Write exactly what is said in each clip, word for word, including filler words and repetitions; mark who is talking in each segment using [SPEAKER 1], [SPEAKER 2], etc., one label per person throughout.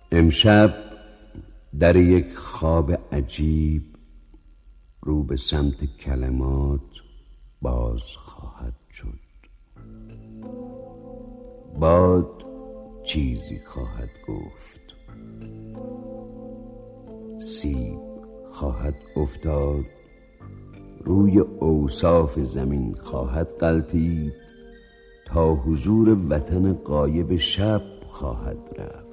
[SPEAKER 1] امشب در یک خواب عجیب رو به سمت کلمات باز خواهد شد. باد چیزی خواهد گفت، سیب خواهد افتاد، روی اوصاف زمین خواهد غلتید، تا حضور وطن غایب شب خواهد رفت.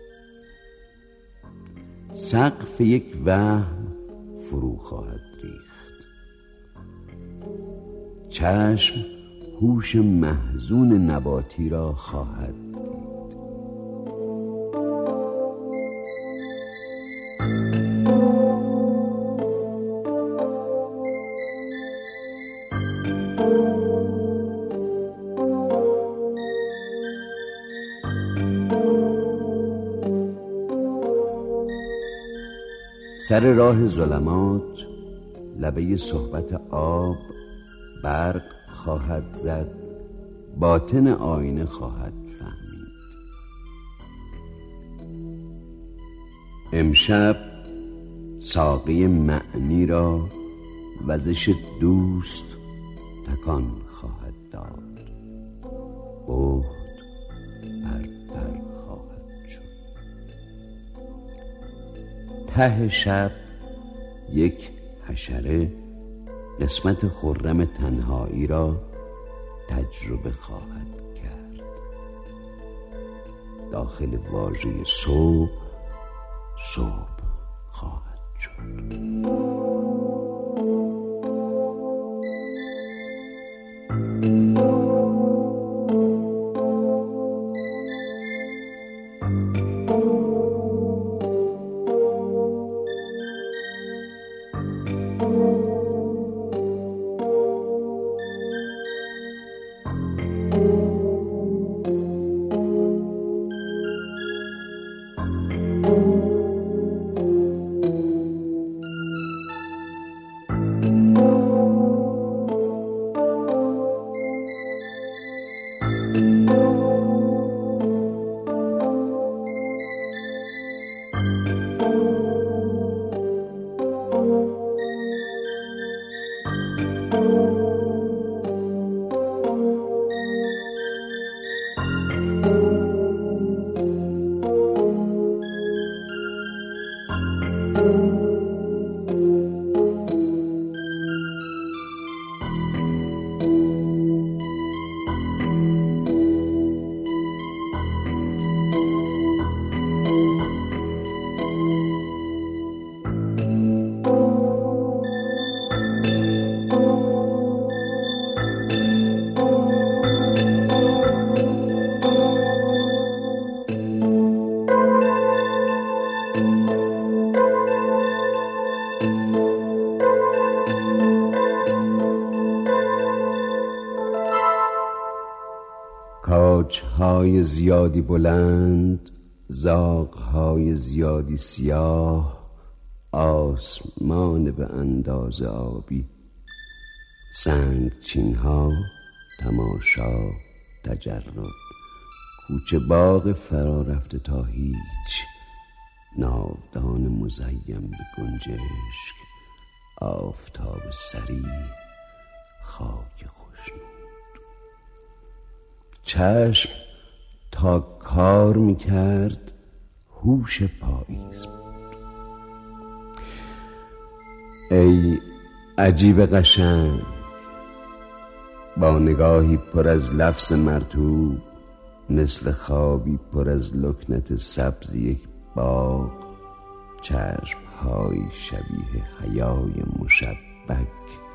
[SPEAKER 1] سقف یک وهم فرو خواهد ریخت. چشم هوش محزون نباتی را خواهد دید. سر راه ظلمات لبه صحبت آب برق خواهد زد، باطن آینه خواهد فهمید. امشب ساقی معنی را وزش دوست تکان خواهد داد. بهت پر پر خواهد شد. ته شب یک حشره قسمت خرم تنهایی را تجربه خواهد کرد. داخل واژه صبح صبح خواهد شد. کاج‌های زیادی بلند، زاغ‌های زیادی سیاه، آسمان به اندازه آبی، سنگچین‌ها، تماشا، تجرد، کوچه باغ فرا رفته تا هیچ، ناودان مزیم به گنجشک، آفتاب سریع، خاک خوشنود. چشم تا کار میکرد هوش پاییز بود. ای عجیب قشنگ، با نگاهی پر از لفظ مرطوب، مثل خوابی پر از لکنت سبز یک باغ، چشم‌های شبیه حیای مشبک،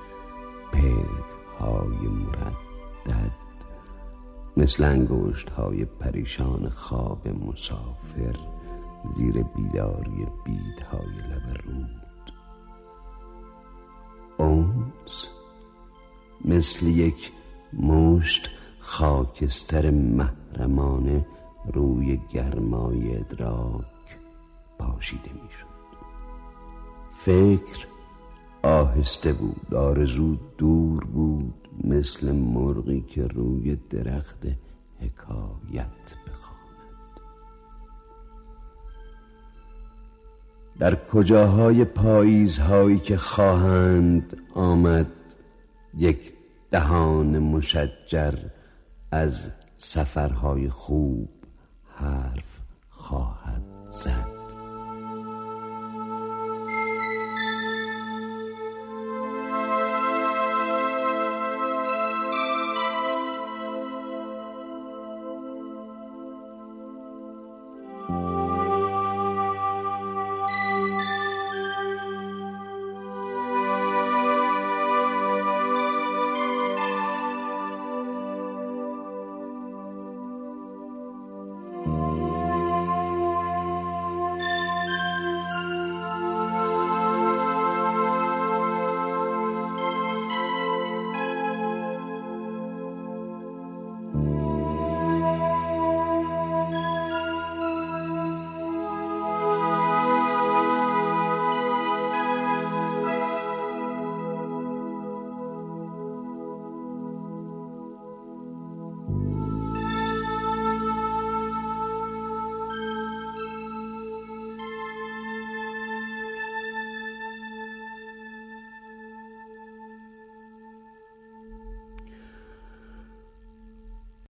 [SPEAKER 1] پلک‌های مردد، مثل انگشت‌های پریشان خواب مسافر زیر بیداری بیدهای لب رود. اونس مثل یک مشت خاکستر محرمانه روی گرمای ادراک پاشیده میشد. فکر آهسته بود، آرزو دور بود، مثل مرغی که روی درخت حکایت بخواند. در کجاهای پاییزهایی که خواهند آمد یک دهان مشجر از سفرهای خوب